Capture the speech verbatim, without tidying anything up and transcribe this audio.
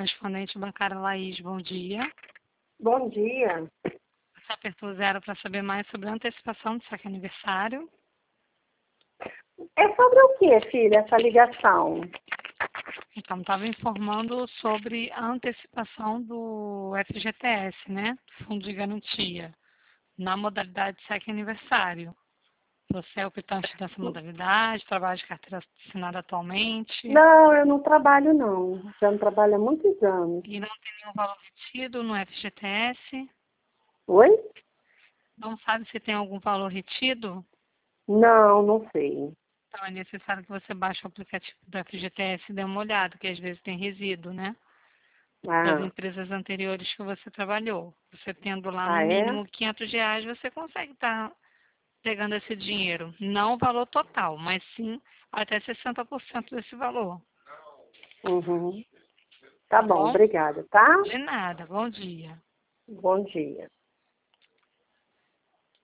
Correspondente bancária Laís, bom dia. Bom dia. Você apertou zero para saber mais sobre a antecipação do saque aniversário. É sobre o que, filha, essa ligação? Então, estava informando sobre a antecipação do F G T S, né? Fundo de Garantia, na modalidade saque aniversário. Você é optante dessa modalidade, trabalha de carteira assinada atualmente? Não, eu não trabalho não. Já não trabalho há muitos anos. E não tem nenhum valor retido no F G T S? Oi? Não sabe se tem algum valor retido? Não, não sei. Então é necessário que você baixe o aplicativo do F G T S e dê uma olhada, que às vezes tem resíduo, né? Das Ah, empresas anteriores que você trabalhou. Você tendo lá no ah é? mínimo quinhentos reais, você consegue estar pegando esse dinheiro. Não o valor total, mas sim até sessenta por cento desse valor. Uhum. Tá Tá bom, bom? obrigada, tá? De nada. Bom dia. Bom dia.